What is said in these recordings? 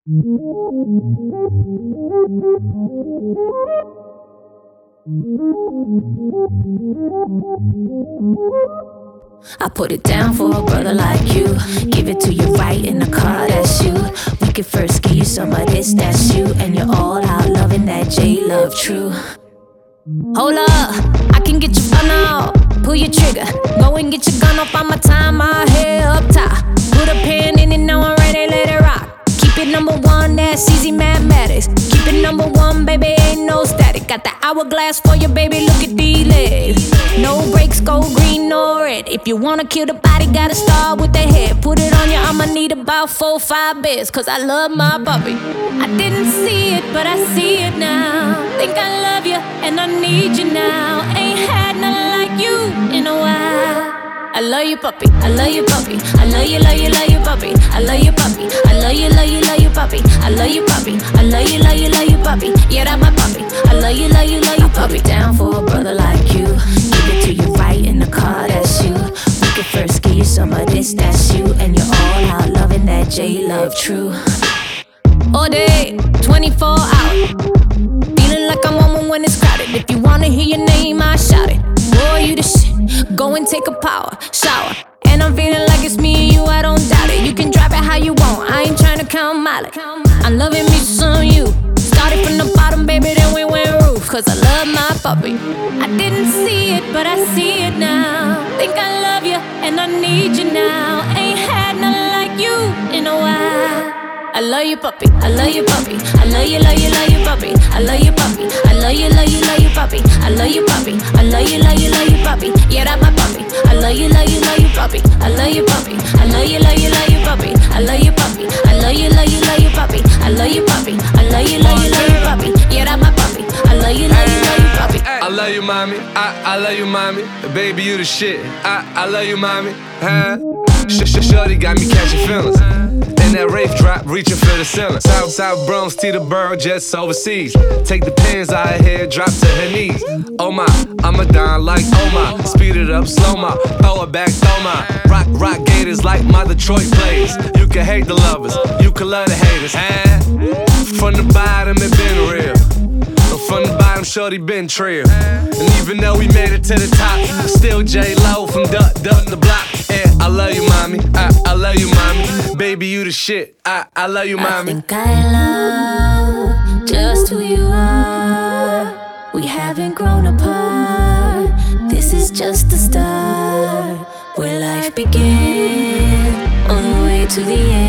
I put it down for a brother like you. Give it to you right in the car, that's you. We could first give you some of this, that's you. And you're all out loving that J-Love true. Hold up, I can get your fun out. Pull your trigger, go and get your gun up on my time. My head up top, put a pen in it, now I'm ready, let it rock. Keep it number one, that's easy mathematics. Keep it number one, baby, ain't no static. Got the hourglass for you, baby, look at these legs. No brakes, go green or red. If you wanna kill the body, gotta start with the head. Put it on you, I'ma need about 4 or 5 beds, cause I love my puppy. I didn't see it, but I see it now. Think I love you, and I need you now. Ain't had nothing like you in a while. I love you, puppy. I love you, puppy. I love you, love you, love you, puppy. I love you, puppy. I love you, love you, love you, puppy. I love you, puppy. I love you, love you, love you, puppy. Yeah, that's my puppy. I love you, love you, love you, puppy. Down for a brother like you. Give it to you right in the car, that's you. We could first give you some of this, that's you. And you're all out loving that J-Love true. All day, 24 hours. Feeling like I'm on when it's crowded. If you wanna hear your name, I shout it. Boy, you the shit. Go and take a power shower. And I'm feeling like it's me and you, I don't doubt it. You can drop it how you want, I ain't tryna count mileage. I'm loving me some you. Started from the bottom, baby, then we went roof. Cause I love my puppy. I didn't see it, but I see it now. Think I love you, and I need you now. Ain't had nothing like you in a while. I love you, puppy. I love you, puppy. I love you, love you, love you, puppy. I love you, puppy. I love you, love you, love you, puppy. I love you, puppy. I love you, love you, love you, puppy. Yeah, that's my puppy. I love you, love you, love you, puppy. I love you, puppy. I love you, love you, love you, puppy. I love you, puppy. I love you, love you, love you, puppy. I love you, puppy. I love you, love you, love you, puppy. Yeah, that's my puppy. I love you, love you, love you, puppy. I love you, mommy. I love you, mommy. Baby, you the shit. I love you, mommy. Huh? Shorty got me catching feelings. And that Wraith drop, reaching for the ceiling. South Bronx, to the borough, jets overseas. Take the pins out her head, drop to her knees. Oh my, I'm a don like oh my. Speed it up, slow my, throw it back, throw my. Rock gators like my Detroit players. You can hate the lovers, you can love the haters. From the bottom, it been real. From the bottom, shorty been trill. And even though we made it to the top, still J-Lo from Duck the Block. Yeah, I love you, mommy. I love you, mommy. Baby, you the shit. I love you, mommy. I think I love just who you are. We haven't grown apart. This is just the start, where life began, on the way to the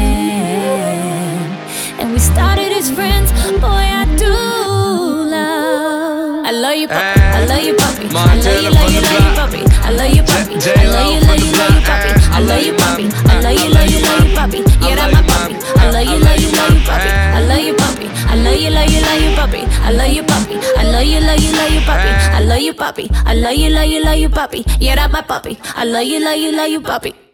end. And we started as friends. Boy, I do love. I love you, puppy. I love you, puppy. I love you, love you, love you, puppy. I love you, puppy. I love you, love you, love you, puppy. I love you, puppy. I love you, love you, love you, puppy. Yeah, that's my puppy. I love you, love you, love you, puppy. I love you, puppy. I love you, love you, love you, puppy. I love you, puppy. I love you, love you, love you, puppy. I love you, puppy. I love you, love you, love you, puppy. Yeah, that's my puppy. I love you, love you, love you, puppy.